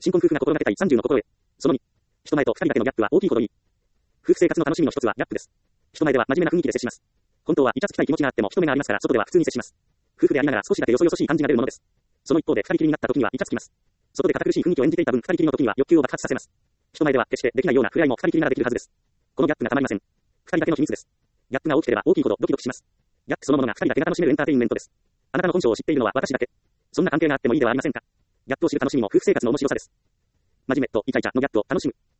新婚夫婦が心がけたい30の心得。その2。人前と二人だけのギャップは大きいほどいい。夫婦生活の楽しみの一つはギャップです。人前では真面目な雰囲気で接します。本当はイチャつきたい気持ちがあっても人目がありますから外では普通に接します。夫婦でありながら少しだけよそよそしい感じが出るものです。その一方で二人きりになった時にはイチャつきます。外で堅苦しい雰囲気を演じていた分二人きりの時には欲求を爆発させます。人前では決してできないような触れ合いも二人きりならできるはずです。このギャップがたまりません。二人だけの秘密です。ギャップが大きければ大きいほどドキドキします。ギャップそのものが二人だけが楽しめるエンターテインメントです。あなたの本性を知っているのは私だけ。そんな関係があってもいいではありませんか。ギャップを知る楽しみも夫婦生活の面白さです。真面目とイチャイチャのギャップを楽しむ。